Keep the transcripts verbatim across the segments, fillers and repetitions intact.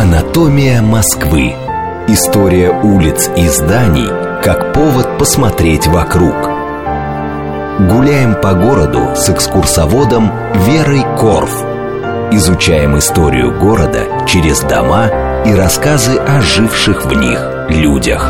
Анатомия Москвы. История улиц и зданий как повод посмотреть вокруг. Гуляем по городу с экскурсоводом Верой Корф. Изучаем историю города через дома и рассказы о живших в них людях.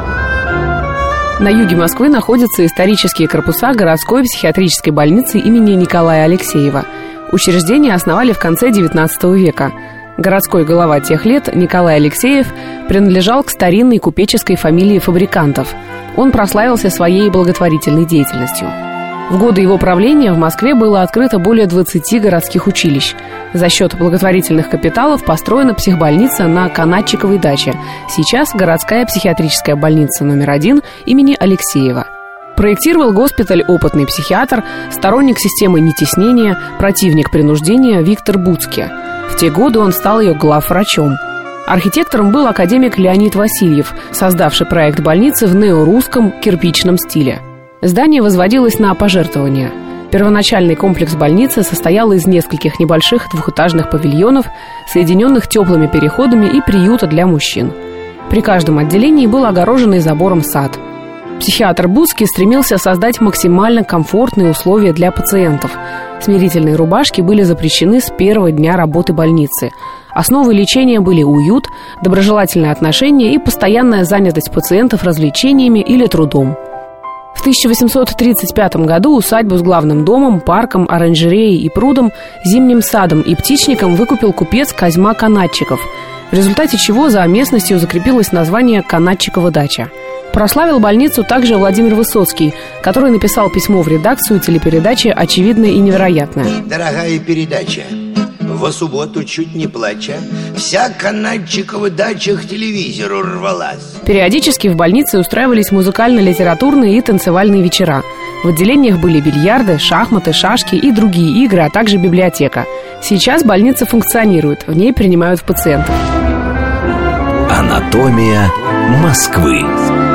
На юге Москвы находятся исторические корпуса городской психиатрической больницы имени Николая Алексеева. Учреждение основали в конце девятнадцатого века. Городской голова тех лет Николай Алексеев принадлежал к старинной купеческой фамилии фабрикантов. Он прославился своей благотворительной деятельностью. В годы его правления в Москве было открыто более двадцати городских училищ. За счет благотворительных капиталов построена психбольница на Канатчиковой даче. Сейчас городская психиатрическая больница номер один имени Алексеева. Проектировал госпиталь опытный психиатр, сторонник системы нетеснения, противник принуждения Виктор Буцке. В те годы он стал ее главврачом. Архитектором был академик Леонид Васильев, создавший проект больницы в неорусском кирпичном стиле. Здание возводилось на пожертвования. Первоначальный комплекс больницы состоял из нескольких небольших двухэтажных павильонов, соединенных теплыми переходами и приюта для мужчин. При каждом отделении был огороженный забором сад. Психиатр Буцке стремился создать максимально комфортные условия для пациентов. Смирительные рубашки были запрещены с первого дня работы больницы. Основой лечения были уют, доброжелательное отношение и постоянная занятость пациентов развлечениями или трудом. В тысяча восемьсот тридцать пятом году усадьбу с главным домом, парком, оранжереей и прудом, зимним садом и птичником выкупил купец Козьма Канатчиков, в результате чего за местностью закрепилось название Канатчикова дача. Прославил больницу также Владимир Высоцкий, который написал письмо в редакцию телепередачи «Очевидное и невероятное». Дорогая передача, во субботу чуть не плача, вся Канатчикова дача к телевизору рвалась. Периодически в больнице устраивались музыкально-литературные и танцевальные вечера. В отделениях были бильярды, шахматы, шашки и другие игры, а также библиотека. Сейчас больница функционирует, в ней принимают пациентов. Анатомия Москвы.